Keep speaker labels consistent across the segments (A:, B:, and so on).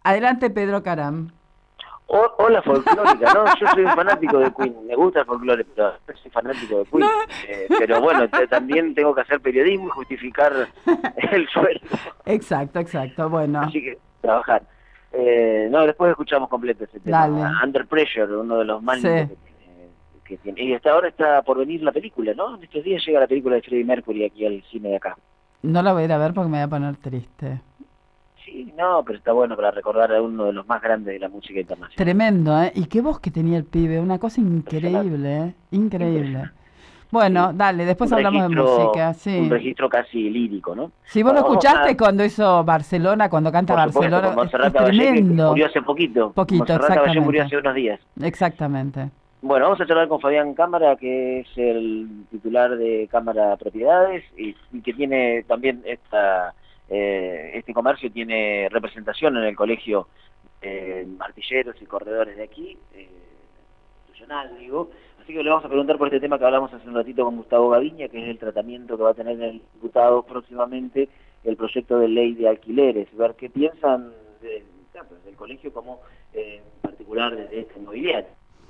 A: Adelante, Pedro Caram.
B: Hola folclórica, ¿no? Yo soy un fanático de Queen, me gusta el folclore, pero no soy fanático de
A: No.
B: Queen. Pero bueno, también tengo que hacer periodismo y justificar el sueldo,
A: Exacto, exacto. Bueno,
B: así que trabajar. No, después escuchamos completo ese tema.
A: dale.
B: Under Pressure, uno de los más lindos
A: Sí.
B: que tiene. Y hasta ahora está por venir la película, ¿no? En estos días llega la película de Freddie Mercury aquí al cine de acá.
A: No la voy a ir a ver porque me voy a poner triste.
B: Sí, no, pero está bueno para recordar a uno de los más grandes de la música internacional.
A: Tremendo, ¿eh? Y qué voz que tenía el pibe, una cosa
B: Impresionante,
A: increíble, ¿eh? Increíble.
B: impresionante.
A: Bueno,
B: Sí,
A: dale,
B: un
A: después hablamos de
B: registro,
A: música,
B: un
A: sí.
B: registro casi lírico, ¿no?
A: Si vos lo
B: Bueno, vamos
A: escuchaste
B: a,
A: cuando hizo Barcelona, cuando canta
B: por supuesto, con
A: Barcelona,
B: Montserrat
A: es
B: Caballé, que
A: tremendo.
B: murió hace poquito.
A: Poquito,
B: Montserrat Caballé murió
A: exactamente.
B: hace unos días.
A: Exactamente.
B: Bueno, vamos a charlar con Fabián Cámara, que es el titular de Cámara Propiedades y que tiene también este comercio tiene representación en el colegio artilleros y corredores de aquí, institucional, digo. Así que le vamos a preguntar por este tema que hablamos hace un ratito con Gustavo Gaviña, que es el tratamiento que va a tener el diputado próximamente el proyecto de ley de alquileres, ver qué piensan claro, del colegio como en particular de este inmobiliario.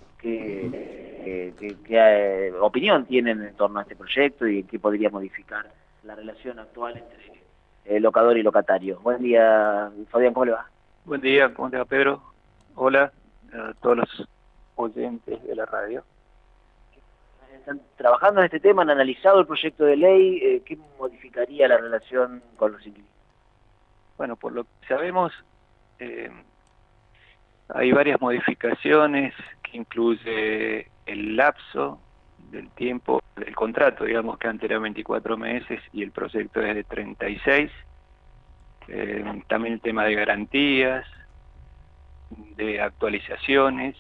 B: ¿Qué opinión tienen en torno a este proyecto y qué podría modificar la relación actual entre locador y locatario? Buen día, Fabián, ¿cómo le va?
C: Buen día, ¿cómo te va, Pedro? Hola a todos los oyentes de la radio.
B: ¿Están trabajando en este tema? ¿Han analizado el proyecto de ley? ¿Qué modificaría la relación con los inquilinos?
C: Bueno, por lo que sabemos, eh, hay varias modificaciones que incluye el lapso del tiempo del contrato, digamos que antes era 24 meses y el proyecto es de 36. También el tema de garantías, de actualizaciones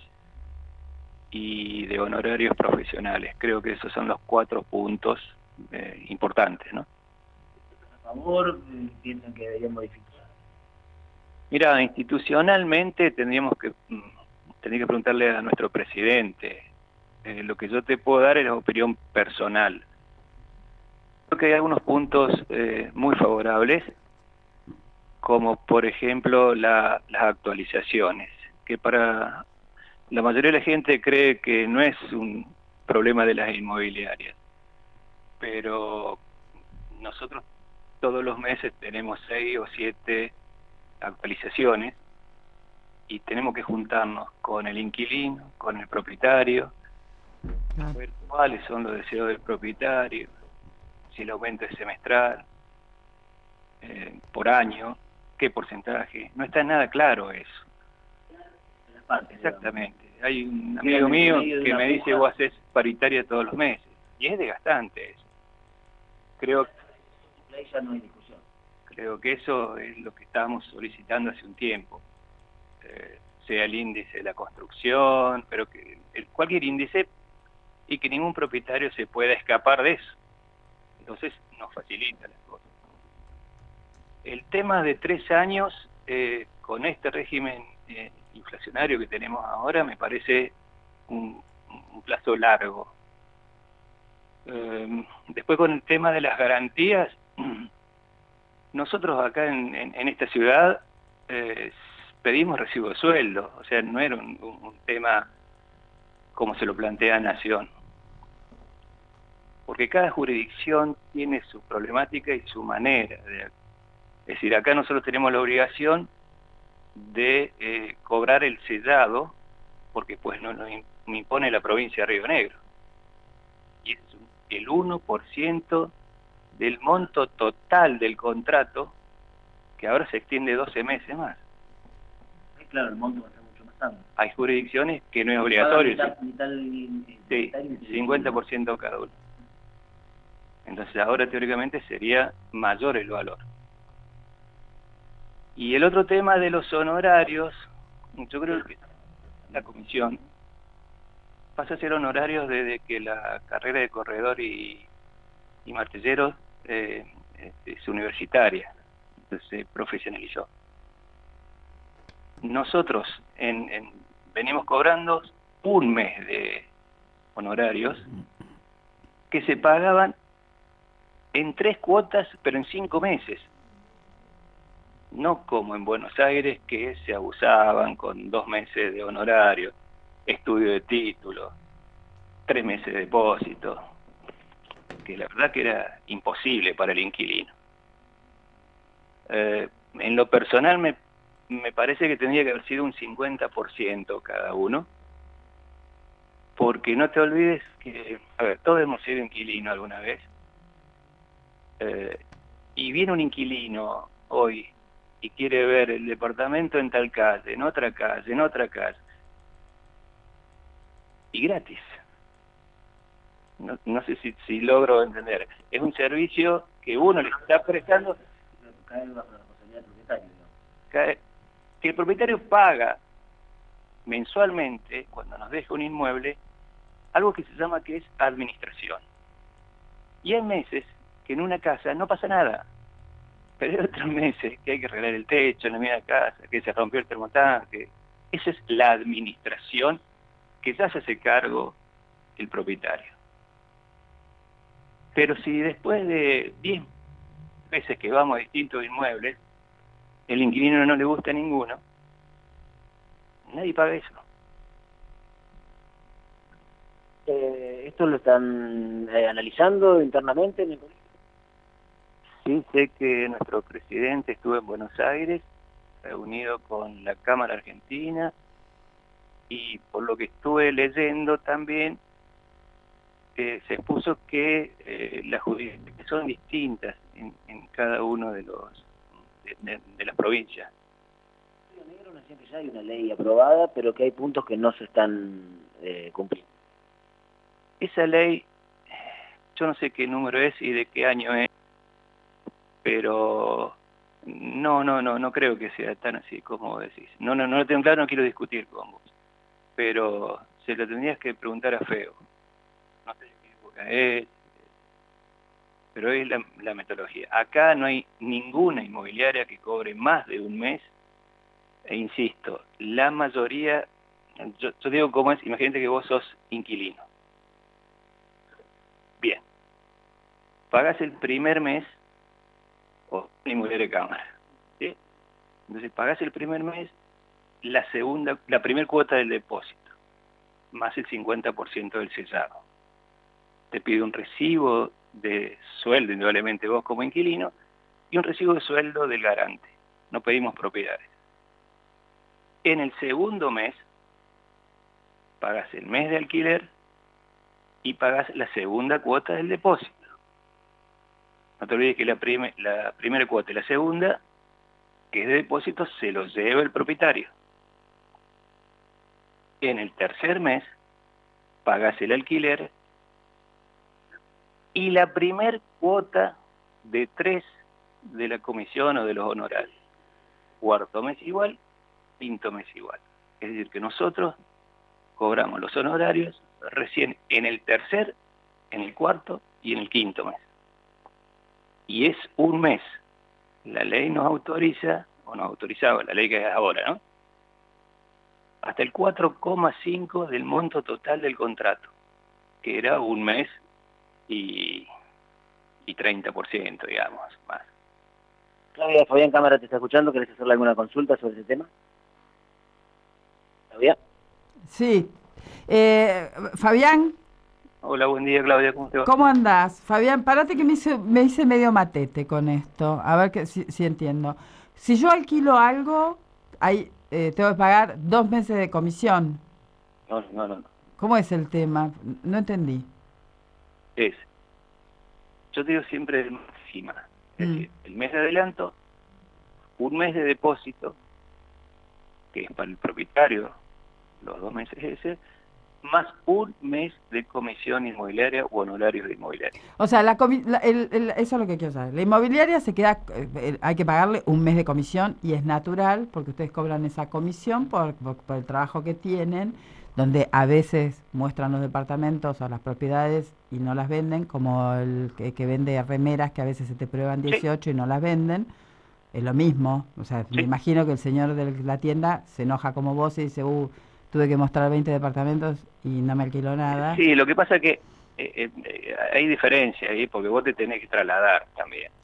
C: y de honorarios profesionales. Creo que esos son los 4 puntos importantes, ¿no?
B: ¿A favor? ¿Piensan que deberían modificar?
C: Mira, institucionalmente tendría que preguntarle a nuestro presidente. Lo que yo te puedo dar es la opinión personal. Creo que hay algunos puntos muy favorables, como por ejemplo las actualizaciones, que para la mayoría de la gente cree que no es un problema de las inmobiliarias, pero nosotros todos los meses tenemos 6 o 7 actualizaciones y tenemos que juntarnos con el inquilino, con el propietario,
A: Claro.
C: ver cuáles son los deseos del propietario, si el aumento es semestral, por año, qué porcentaje. No está nada claro eso.
B: En las partes,
C: Exactamente. Hay un amigo
B: Quedan en
C: mío
B: medio de
C: que
B: una
C: me dice,
B: puja.
C: vos haces paritaria todos los meses. Y es desgastante eso. Creo,
B: Ahí ya no hay discusión.
C: creo que eso es lo que estábamos solicitando hace un tiempo. Sea el índice de la construcción, pero que cualquier índice y que ningún propietario se pueda escapar de eso. Entonces nos facilita las cosas. El tema de 3 años, con este régimen inflacionario que tenemos ahora, me parece un plazo largo. Después con el tema de las garantías, nosotros acá en esta ciudad pedimos recibo de sueldo, o sea, no era un tema como se lo plantea Nación, porque cada jurisdicción tiene su problemática y su manera de... Es decir, acá nosotros tenemos la obligación de cobrar el sellado, porque pues nos impone la provincia de Río Negro. Y es el 1% del monto total del contrato, que ahora se extiende 12 meses más.
B: Claro, el monto va a ser mucho más amplio.
C: Hay jurisdicciones que no es obligatorio. Sí,
B: Sí,
C: 50% cada uno. Entonces ahora teóricamente sería mayor el valor. Y el otro tema de los honorarios, yo creo que la comisión pasa a ser honorarios desde que la carrera de corredor y martillero es universitaria, entonces se profesionalizó. Nosotros venimos cobrando un mes de honorarios que se pagaban en 3 cuotas, pero en 5 meses. no como en Buenos Aires, que se abusaban con 2 meses de honorario, estudio de título, 3 meses de depósito, que la verdad que era imposible para el inquilino. En lo personal me parece que tendría que haber sido un 50% cada uno, porque no te olvides que, a ver, todos hemos sido inquilino alguna vez, y viene un inquilino hoy y quiere ver el departamento en tal calle, en otra calle, en otra calle, y gratis. No sé si logro entender. Es un servicio que uno le está prestando, que el propietario paga mensualmente, cuando nos deja un inmueble, algo que se llama que es administración. Y hay meses que en una casa no pasa nada, pero hay otros meses que hay que arreglar el techo en la misma casa, que se rompió el termotanque. Esa es la administración que ya se hace cargo el propietario. Pero si después de 10 veces que vamos a distintos inmuebles, el inquilino no le gusta a ninguno, nadie paga eso.
B: ¿Esto lo están analizando internamente en el colegio?
C: Sí, sé que nuestro presidente estuvo en Buenos Aires, reunido con la Cámara Argentina, y por lo que estuve leyendo también, se expuso que las jurisdicciones son distintas en cada uno de las provincias.
B: Río Negro nos decían que ya hay una ley aprobada, pero que hay puntos que no se están cumpliendo.
C: Esa ley, yo no sé qué número es y de qué año es, pero no creo que sea tan así como decís. No lo tengo claro, no quiero discutir con vos, pero se lo tendrías que preguntar a Feo. No sé qué época es, pero es la metodología. Acá no hay ninguna inmobiliaria que cobre más de un mes, e insisto, la mayoría, yo digo cómo es, imagínate que vos sos inquilino. Bien, pagás el primer mes, o una inmobiliaria de cámara, ¿sí? Entonces pagás el primer mes, la primera cuota del depósito, más el 50% del sellado. Te pide un recibo de sueldo, indudablemente vos como inquilino, y un recibo de sueldo del garante. No pedimos propiedades. En el segundo mes, pagas el mes de alquiler y pagas la segunda cuota del depósito. No te olvides que la primera cuota y la segunda, que es de depósito, se lo lleva el propietario. En el tercer mes, pagas el alquiler y la primer cuota de 3 de la comisión o de los honorarios. Cuarto mes igual, quinto mes igual. Es decir, que nosotros cobramos los honorarios recién en el tercer, en el cuarto y en el quinto mes. Y es un mes. La ley nos autoriza, o nos autorizaba, la ley que es ahora, ¿no? Hasta el 4,5 del monto total del contrato, que era un mes y 30%, digamos, más.
B: Claudia, Fabián Cámara te está escuchando, ¿querés hacerle alguna consulta sobre ese tema? Claudia.
A: Sí. Fabián,
C: Hola, buen día, Claudia, ¿cómo te va?
A: ¿cómo andás? Fabián, parate que me hice medio matete con esto, a ver si entiendo. Si yo alquilo algo, tengo que pagar 2 meses de comisión.
B: No.
A: ¿Cómo es el tema? No entendí.
C: Yo te digo siempre el máxima, es decir, el mes de adelanto, un mes de depósito, que es para el propietario, los 2 meses ese, más un mes de comisión inmobiliaria o honorarios de inmobiliaria.
A: O sea, eso es lo que quiero saber. La inmobiliaria se queda, hay que pagarle un mes de comisión y es natural porque ustedes cobran esa comisión por el trabajo que tienen, donde a veces muestran los departamentos o las propiedades y no las venden, como el que vende remeras que a veces se te prueban 18 y no las venden. Es lo mismo. O sea, me imagino que el señor de la tienda se enoja como vos y dice, tuve que mostrar 20 departamentos y no me alquiló nada.
C: Sí, lo que pasa es que hay diferencia ahí, porque vos te tenés que trasladar también.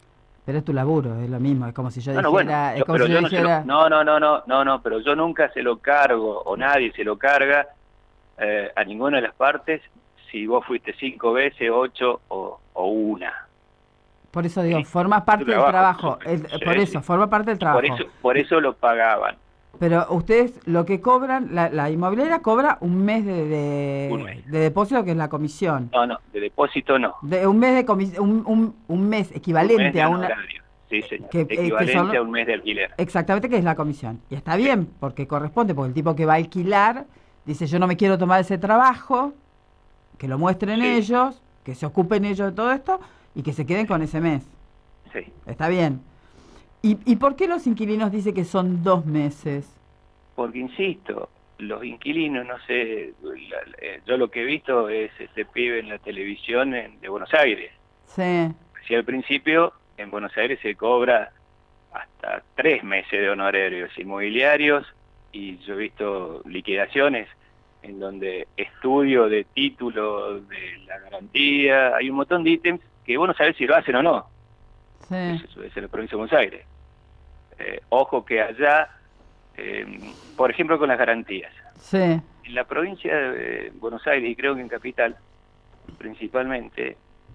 A: Pero es tu laburo, es lo mismo, es como si yo
C: No,
A: dijera...
C: bueno,
A: es como
C: pero
A: si
C: yo
A: yo
C: no se
A: dijera...
C: no, pero yo nunca se lo cargo, o nadie se lo carga a ninguna de las partes, si vos fuiste 5 veces, 8 o una.
A: Por eso digo,
C: ¿Sí?
A: forma
C: Tu
A: parte del
C: trabajo,
A: trabajo,
C: sí,
A: por eso,
C: sí.
A: forma parte del
C: Y por
A: trabajo.
C: eso, por eso lo pagaban
A: Pero ustedes lo que cobran, la inmobiliaria cobra un mes
C: un mes.
A: de depósito, que es la comisión.
C: No, de depósito no.
A: De un mes de un mes
C: Un mes
A: equivalente
C: de
A: a una
C: honorario. Sí, señor.
A: que
C: Equivalente a
A: son
C: un mes de alquiler.
A: exactamente, que es la comisión. Y está
C: Sí,
A: bien, porque corresponde, porque el tipo que va a alquilar dice, yo no me quiero tomar ese trabajo, que lo muestren
C: sí,
A: ellos, que se ocupen ellos de todo esto y que se queden con ese mes.
C: sí.
A: Está bien. ¿Y por qué los inquilinos dicen que son 2 meses?
C: Porque insisto, los inquilinos, no sé, yo lo que he visto es este pibe en la televisión de Buenos Aires.
A: Sí,
C: Si al principio en Buenos Aires se cobra hasta 3 meses de honorarios inmobiliarios, y yo he visto liquidaciones en donde estudio de título de la garantía, hay un montón de ítems que vos no sabés si lo hacen o no.
A: sí,
C: Eso es en la provincia de Buenos Aires. Ojo que allá, por ejemplo con las garantías,
A: sí.
C: en la provincia de Buenos Aires y creo que en Capital principalmente,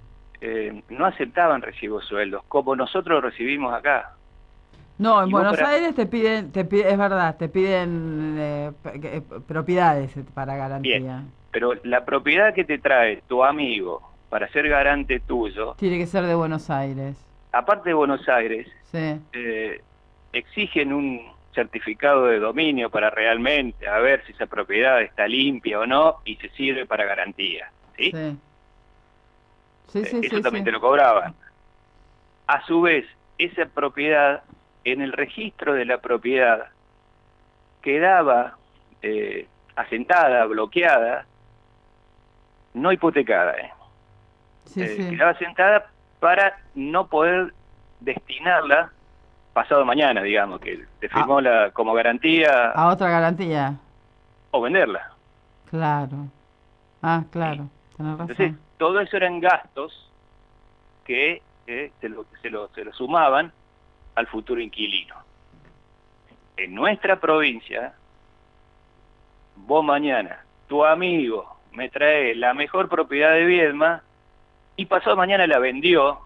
C: no aceptaban recibos sueldos como nosotros recibimos acá.
A: No, en
C: Y vos
A: Buenos
C: para,
A: Aires es verdad, te piden propiedades para
C: bien,
A: garantía.
C: pero la propiedad que te trae tu amigo para ser garante tuyo,
A: Tiene que ser de Buenos Aires.
C: aparte de Buenos Aires,
A: Sí,
C: exigen un certificado de dominio para realmente a ver si esa propiedad está limpia o no y se sirve para garantía, ¿sí?
A: sí. Sí, sí,
C: Eso
A: sí,
C: también
A: sí.
C: te lo cobraban. A su vez, esa propiedad, en el registro de la propiedad, quedaba asentada, bloqueada, no hipotecada,
A: Sí, sí.
C: quedaba asentada para no poder destinarla pasado mañana, digamos, que te
A: A,
C: firmó como garantía
A: a otra garantía.
C: o venderla.
A: Claro. Ah,
C: ¿Sí?
A: claro. Tenés
C: Entonces,
A: razón.
C: todo eso eran gastos que se lo sumaban al futuro inquilino. En nuestra provincia, vos mañana, tu amigo me trae la mejor propiedad de Viedma y pasado mañana la vendió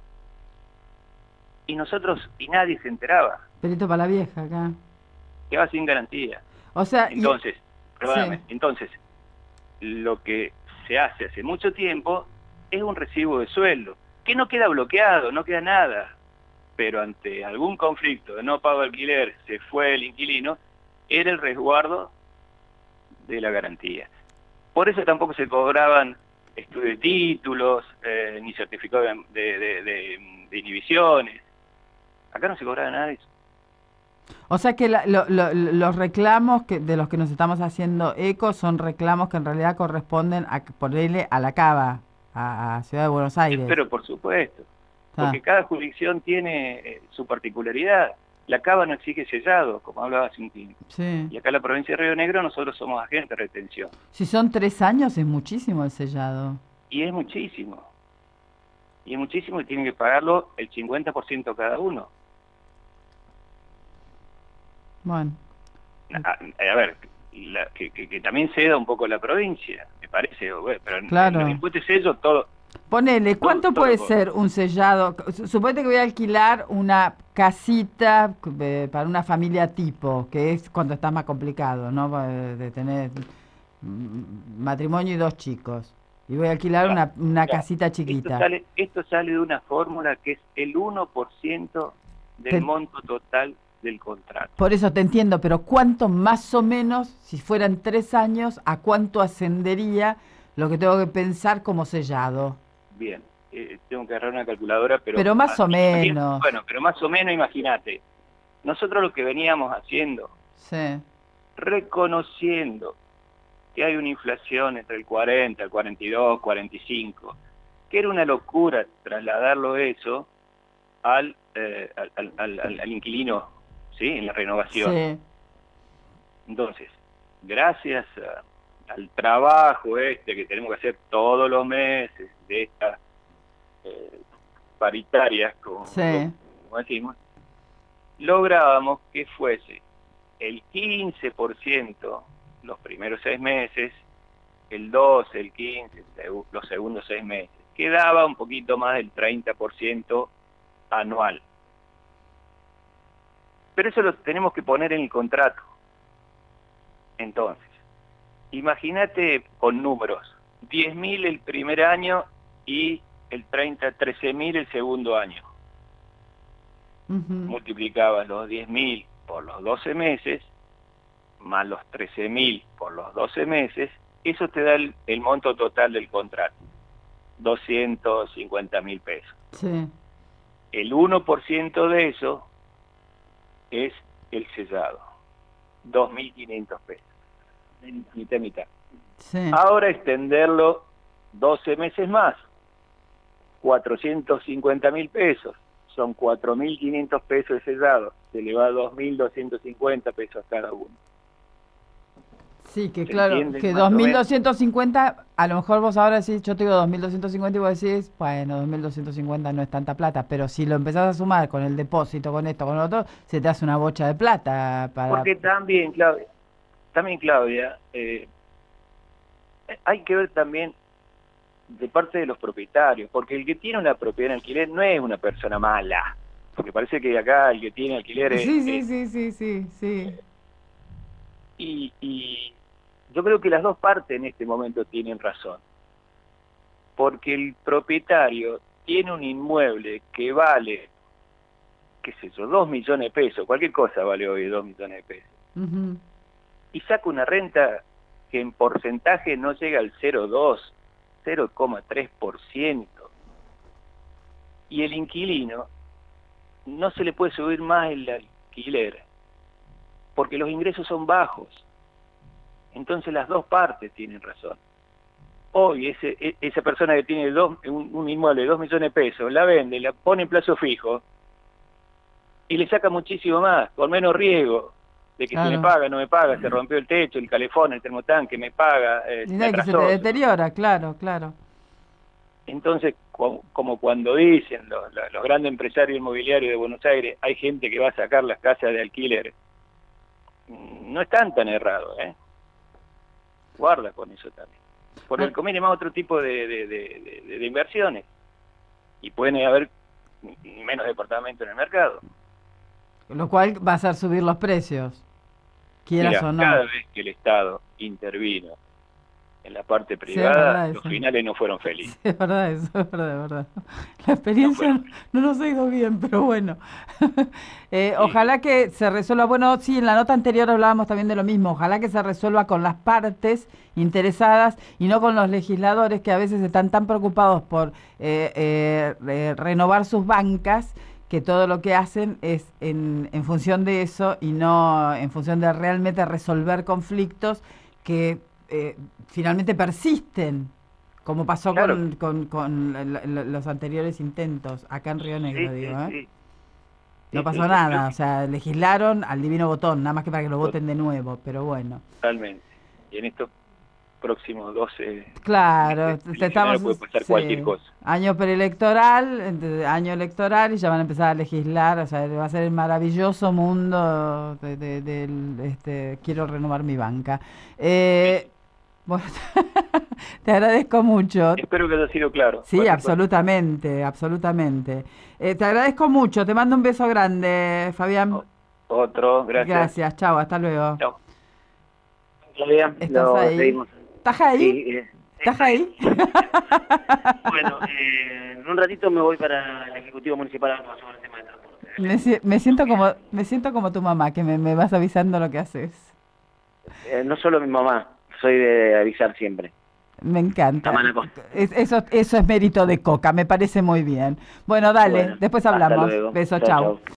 C: y nadie se enteraba,
A: Perito para la vieja acá.
C: quedaba sin garantía.
A: O sea,
C: Entonces,
A: sí.
C: perdóname, entonces, lo que se hace mucho tiempo es un recibo de sueldo, que no queda bloqueado, no queda nada, pero ante algún conflicto de no pago de alquiler, se fue el inquilino, era el resguardo de la garantía. Por eso tampoco se cobraban estudio de títulos, ni certificado de inhibiciones. Acá no se cobraba nada de eso.
A: O sea que los reclamos de los que nos estamos haciendo eco son reclamos que en realidad corresponden a ponerle a la Cava, a Ciudad de Buenos Aires.
C: Pero por supuesto,
A: Ah,
C: porque cada jurisdicción tiene su particularidad. La Cava no exige sellado, como hablaba hace un tiempo.
A: sí.
C: Y acá en la provincia de Río Negro nosotros somos agentes de retención.
A: Si son 3 años es muchísimo el sellado.
C: Y es muchísimo. Y es muchísimo y tienen que pagarlo el 50% cada uno.
A: Bueno,
C: A ver, que también ceda un poco la provincia, me parece. Bueno, pero
A: claro.
C: en los impuestos y sellos todo...
A: Ponele, ¿cuánto
C: todo
A: puede
C: todo.
A: ser un sellado? Suponete que voy a alquilar una casita para una familia tipo, que es cuando está más complicado, ¿no? De tener matrimonio y 2 chicos. Y voy a alquilar
C: Claro,
A: una
C: claro.
A: casita chiquita.
C: Esto sale de una fórmula que es el 1% del
A: Te-
C: monto total del contrato.
A: Por eso te entiendo, pero ¿cuánto más o menos, si fueran 3 años, a cuánto ascendería lo que tengo que pensar como sellado?
C: Bien, tengo que agarrar una calculadora,
A: Pero más o menos.
C: Bueno, pero más o menos imagínate. Nosotros lo que veníamos haciendo,
A: Sí,
C: reconociendo que hay una inflación entre el 40, el 42, 45, que era una locura trasladarlo eso al inquilino, ¿sí? En la renovación.
A: sí.
C: Entonces, gracias al trabajo que tenemos que hacer todos los meses de estas paritarias,
A: Sí.
C: como decimos, lográbamos que fuese el 15% los primeros 6 meses, el 12, el 15, los segundos 6 meses. Quedaba un poquito más del 30% anual. Pero eso lo tenemos que poner en el contrato. Entonces, imagínate con números, 10.000 el primer año y el 13.000 el segundo año. Multiplicabas los 10.000 por los 12 meses, más los 13.000 por los 12 meses, eso te da el monto total del contrato, 250.000 pesos.
A: Sí.
C: El 1% de eso es el sellado, 2.500 pesos, mitad y mitad.
A: Sí.
C: Ahora extenderlo 12 meses más, 450.000 pesos, son 4.500 pesos de sellado, se le va 2.250 pesos a cada uno.
A: Sí, que claro, que 2.250, a lo mejor vos ahora decís, yo te digo 2.250 y vos decís, bueno, 2.250 no es tanta plata, pero si lo empezás a sumar con el depósito, con esto, con lo otro, se te hace una bocha de plata.
C: Porque también, Claudia, hay que ver también de parte de los propietarios, porque el que tiene una propiedad en alquiler no es una persona mala, porque parece que acá el que tiene alquiler es...
A: Sí.
C: Y yo creo que las dos partes en este momento tienen razón, porque el propietario tiene un inmueble que vale, qué sé yo, 2 millones de pesos, cualquier cosa vale hoy 2 millones de pesos, y saca una renta que en porcentaje no llega al 0,2, 0,3%, y el inquilino no se le puede subir más el alquiler, porque los ingresos son bajos. Entonces las dos partes tienen razón. Hoy esa persona que tiene un inmueble de 2 millones de pesos, la vende, la pone en plazo fijo y le saca muchísimo más, con menos riesgo de que se me paga, no me paga, se rompió el techo, el calefón, el termotanque, me paga.
A: Que se te deteriora, claro.
C: Entonces, como cuando dicen los grandes empresarios inmobiliarios de Buenos Aires, hay gente que va a sacar las casas de alquiler, no están tan errados, ¿eh? Guarda con eso también. Porque el conviene más otro tipo de inversiones. Y pueden haber menos departamentos en el mercado.
A: Lo cual va a hacer subir los precios, quieras o no.
C: Cada vez que el Estado intervino en la parte privada, los finales no fueron felices.
A: Sí, es verdad eso, es verdad. La experiencia no nos ha ido bien, pero bueno. Ojalá que se resuelva. Bueno, sí, en la nota anterior hablábamos también de lo mismo. Ojalá que se resuelva con las partes interesadas y no con los legisladores que a veces están tan preocupados por renovar sus bancas, que todo lo que hacen es en función de eso y no en función de realmente resolver conflictos que finalmente persisten, como pasó con los anteriores intentos acá en Río Negro, no pasó nada, o sea, legislaron al divino botón, nada más que para que lo voten de nuevo, pero bueno.
C: Totalmente. Y en estos próximos 12
A: claro, estamos,
C: puede pasar cualquier cosa.
A: Año electoral y ya van a empezar a legislar, o sea, va a ser el maravilloso mundo de quiero renovar mi banca. Bueno, te agradezco mucho.
C: Espero que haya sido claro.
A: Sí, absolutamente. Te agradezco mucho, te mando un beso grande, Fabián.
C: Otro, gracias.
A: Gracias, chao, hasta luego.
C: Chao.
B: Fabián,
A: ¿Estás ahí? ¿Estás ahí?
B: Sí,
A: ¿Estás ahí?
B: Bueno, en un ratito me voy para el Ejecutivo Municipal sobre el tema de transporte.
A: Me siento como tu mamá, que me vas avisando lo que haces.
B: No solo mi mamá, soy de avisar siempre.
A: Me encanta. Eso es mérito de Coca, me parece muy bien. Bueno, dale, después hablamos. Beso, chao.